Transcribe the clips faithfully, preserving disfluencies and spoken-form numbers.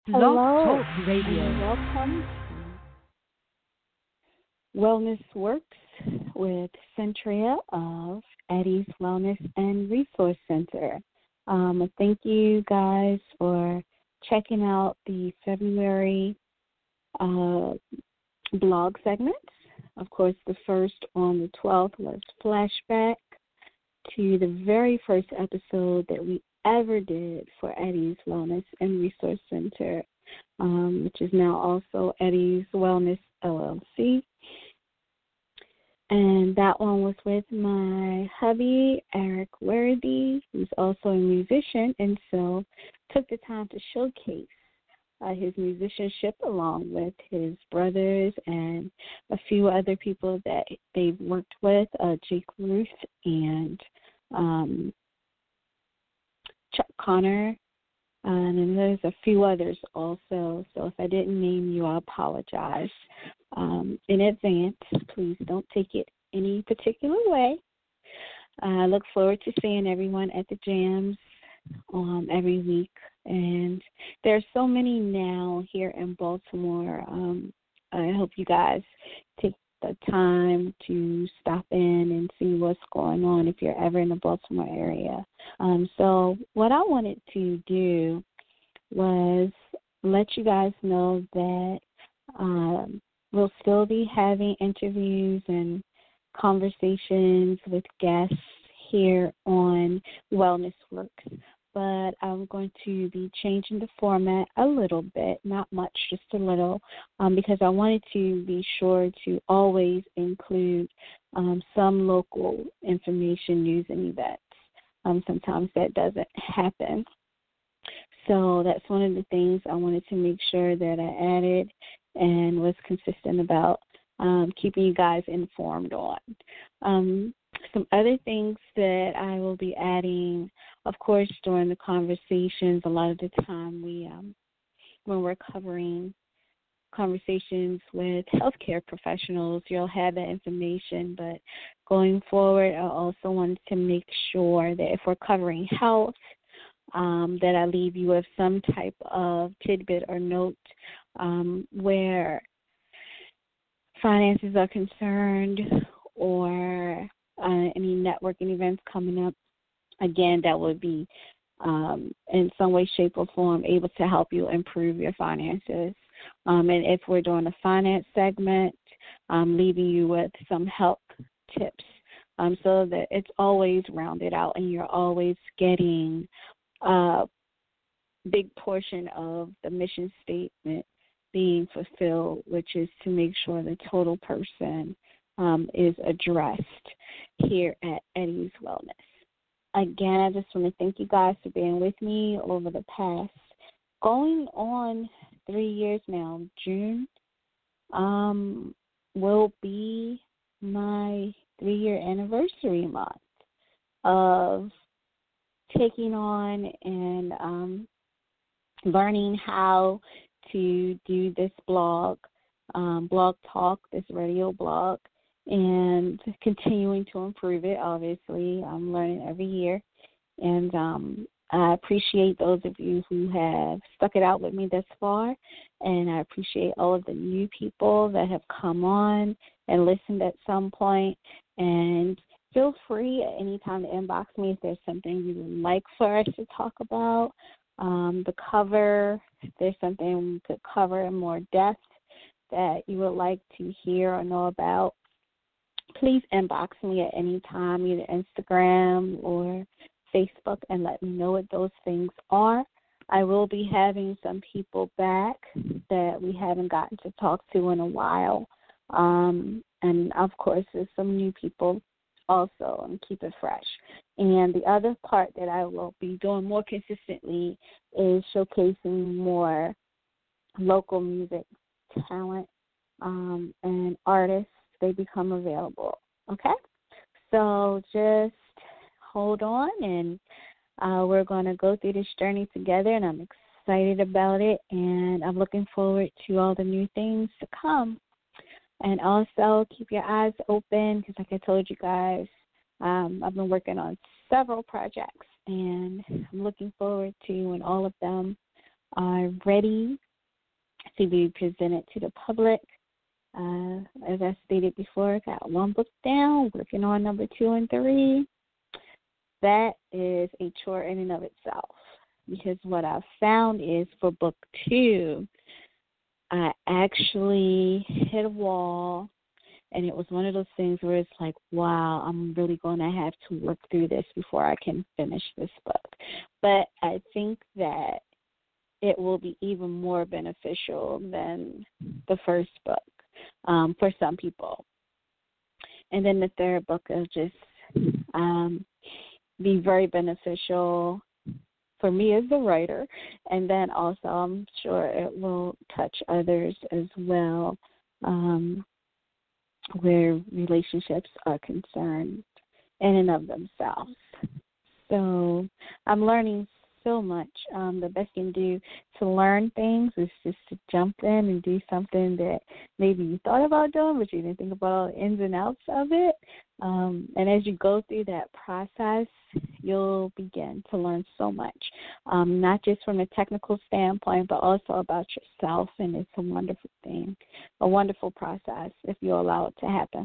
Blog Hello Talk and Radio. welcome to Wellness Works with Centria of Eddie's Wellness and Resource Center. Um, thank you guys for checking out the February uh, blog segments. Of course, the first on the twelfth was flashback to the very first episode that we ever did for Eddie's Wellness and Resource Center, um, which is now also Eddie's Wellness L L C. And that one was with my hubby, Eric Worthy, who's also a musician, and so took the time to showcase uh, his musicianship along with his brothers and a few other people that they've worked with, uh, Jake Ruth and um, Chuck Connor, and then there's a few others also. So if I didn't name you, I apologize um, in advance. Please don't take it any particular way. I look forward to seeing everyone at the jams um, every week. And there are so many now here in Baltimore. Um, I hope you guys take the time to stop in and see what's going on if you're ever in the Baltimore area. Um, so what I wanted to do was let you guys know that um, we'll still be having interviews and conversations with guests here on Wellness Works, but I'm going to be changing the format a little bit, not much, just a little, um, because I wanted to be sure to always include um, some local information, news, and events. Um, sometimes that doesn't happen. So that's one of the things I wanted to make sure that I added and was consistent about um, keeping you guys informed on. Um, some other things that I will be adding, of course, during the conversations, a lot of the time we, um, when we're covering conversations with healthcare professionals, you'll have that information, but going forward, I also wanted to make sure that if we're covering health, um, that I leave you with some type of tidbit or note um, where finances are concerned or uh, any networking events coming up. Again, that would be um, in some way, shape, or form able to help you improve your finances. Um, and if we're doing a finance segment, um, leaving you with some help tips um, so that it's always rounded out and you're always getting a big portion of the mission statement being fulfilled, which is to make sure the total person um, is addressed here at Eddie's Wellness. Again, I just want to thank you guys for being with me over the past, going on three years now. June um, will be my three-year anniversary month of taking on and um, learning how to do this blog, um, blog talk, this radio blog, and continuing to improve it, obviously. I'm learning every year. And um, I appreciate those of you who have stuck it out with me thus far. And I appreciate all of the new people that have come on and listened at some point. And feel free at any time to inbox me if there's something you would like for us to talk about. Um, the cover, if there's something we could cover in more depth that you would like to hear or know about, please inbox me at any time, either Instagram or Facebook, and let me know what those things are. I will be having some people back that we haven't gotten to talk to in a while. Um, and, of course, there's some new people also, and keep it fresh. And the other part that I will be doing more consistently is showcasing more local music talent um, and artists. They become available, okay? So just hold on, and uh, we're going to go through this journey together, and I'm excited about it, and I'm looking forward to all the new things to come. And also keep your eyes open because, like I told you guys, um, I've been working on several projects, and I'm looking forward to when all of them are ready to be presented to the public. Uh, as I stated before, I got one book down, working on number two and three. That is a chore in and of itself, because what I've found is for book two, I actually hit a wall, and it was one of those things where it's like, wow, I'm really going to have to work through this before I can finish this book. But I think that it will be even more beneficial than the first book um, for some people. And then the third book will just um, be very beneficial for me as the writer, and then also I'm sure it will touch others as well, um, where relationships are concerned in and of themselves. So I'm learning so much. Um, the best you can do to learn things is just to jump in and do something that maybe you thought about doing, but you didn't think about all the ins and outs of it. Um, and as you go through that process, you'll begin to learn so much, um, not just from a technical standpoint, but also about yourself. And it's a wonderful thing, a wonderful process if you allow it to happen.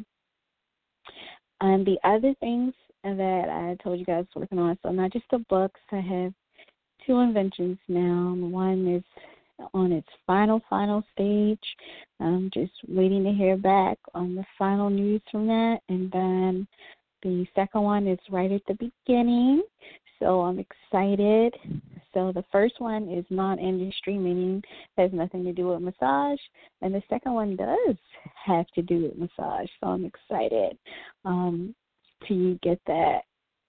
And the other things that I told you guys working on, so not just the books, I have two inventions now. One is on its final, final stage. I'm just waiting to hear back on the final news from that. And then the second one is right at the beginning, so I'm excited. So the first one is non-industry, meaning has nothing to do with massage. And the second one does have to do with massage, so I'm excited um, to get that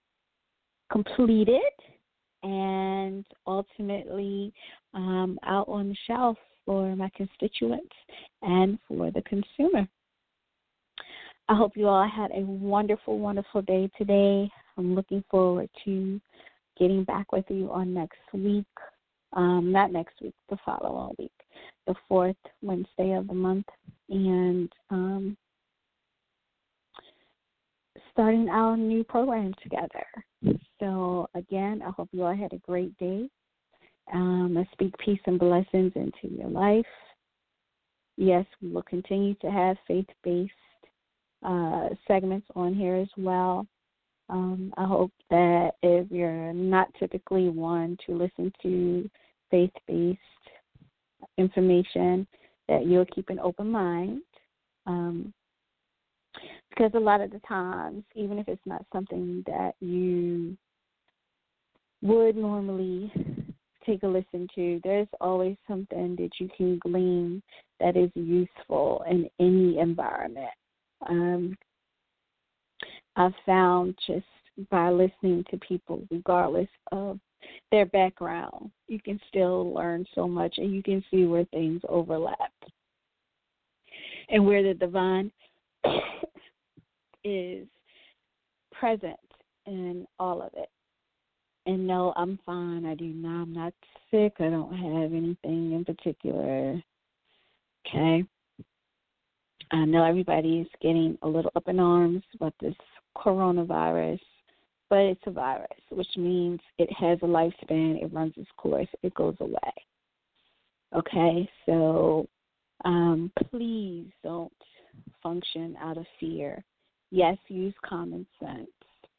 completed and ultimately um, out on the shelf for my constituents and for the consumer. I hope you all had a wonderful, wonderful day today. I'm looking forward to getting back with you on next week. Um, not next week, the following week, the fourth Wednesday of the month, and um, starting our new program together. So, again, I hope you all had a great day. Um, I speak peace and blessings into your life. Yes, we will continue to have faith-based uh, segments on here as well. Um, I hope that if you're not typically one to listen to faith-based information, that you'll keep an open mind. Um, because a lot of the times, even if it's not something that you would normally take a listen to, there's always something that you can glean that is useful in any environment. Um, I've found just by listening to people, regardless of their background, you can still learn so much, and you can see where things overlap and where the divine is present in all of it. And no, I'm fine. I do not. I'm not sick. I don't have anything in particular. Okay. I know everybody is getting a little up in arms about this coronavirus, but it's a virus, which means it has a lifespan. It runs its course. It goes away. Okay. So um, please don't function out of fear. Yes, use common sense.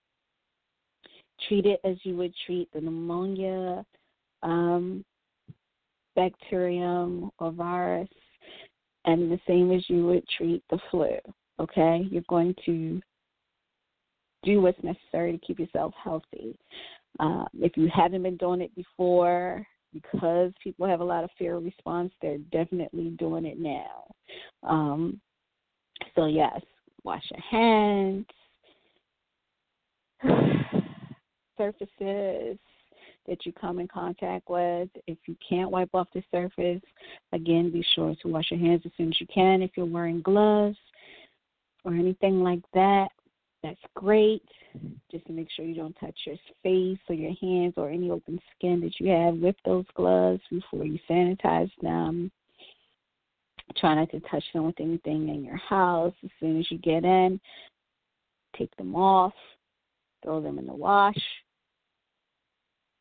Treat it as you would treat the pneumonia, um, bacterium, or virus, and the same as you would treat the flu, okay? You're going to do what's necessary to keep yourself healthy. Uh, if you haven't been doing it before, because people have a lot of fear response, they're definitely doing it now. Um, so, yes, wash your hands. Surfaces that you come in contact with. If you can't wipe off the surface, again, be sure to wash your hands as soon as you can. If you're wearing gloves or anything like that, that's great. Just to make sure you don't touch your face or your hands or any open skin that you have with those gloves before you sanitize them. Try not to touch them with anything in your house. As soon as you get in, take them off, throw them in the wash.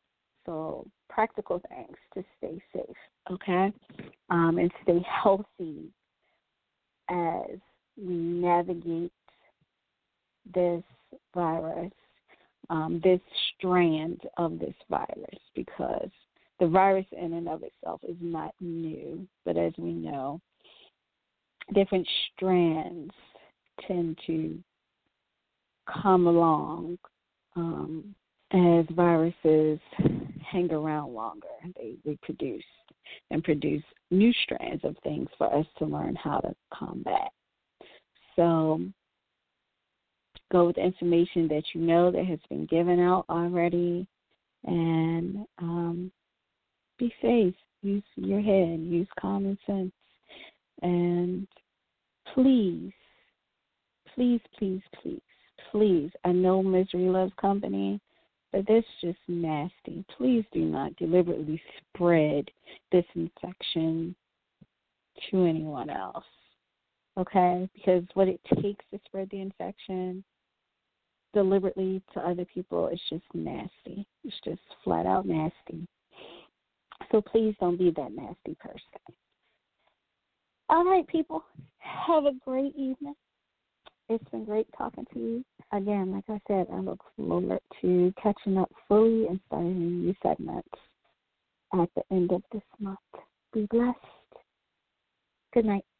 So practical things to stay safe, okay, um, and stay healthy as we navigate this virus, um, this strand of this virus, because the virus in and of itself is not new, but as we know, different strands tend to come along um, as viruses hang around longer. They reproduce and produce new strands of things for us to learn how to combat. So go with the information that you know that has been given out already, and um, be safe. Use your head. Use common sense. And please, please, please, please, please, I know misery loves company, but this is just nasty. Please do not deliberately spread this infection to anyone else, okay? Because what it takes to spread the infection deliberately to other people is just nasty. It's just flat out nasty. So please don't be that nasty person. All right, people, have a great evening. It's been great talking to you. Again, like I said, I look forward to catching up fully and starting new segments at the end of this month. Be blessed. Good night.